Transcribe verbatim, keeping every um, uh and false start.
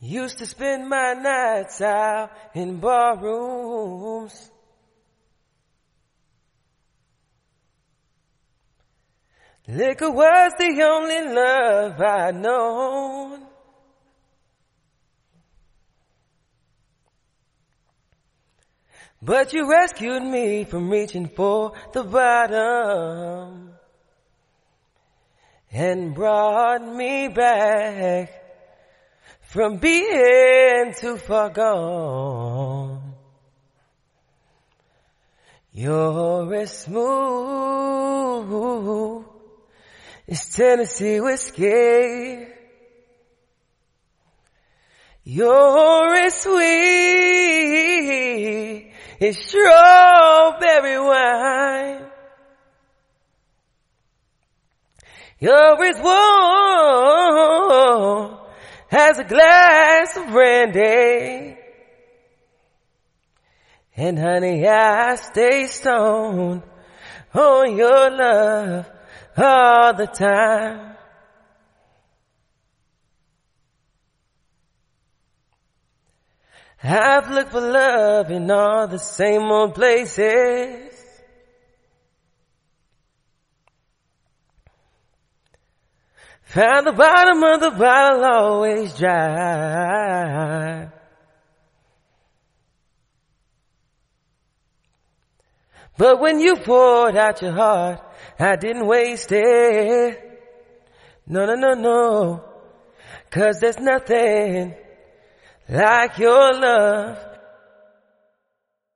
Used to spend my nights out in barrooms. Liquor was the only love I'd known. But you rescued me from reaching for the bottom and brought me back from being too far gone. You're as smooth as Tennessee whiskey. You're as sweet as strawberry wine. You're as warm as a glass of brandy. And honey, I stay stoned on your love all the time. I've looked for love in all the same old places. Found the bottom of the bottle always dry. But when you poured out your heart, I didn't waste it. No, no, no, no. 'Cause there's nothing like your love.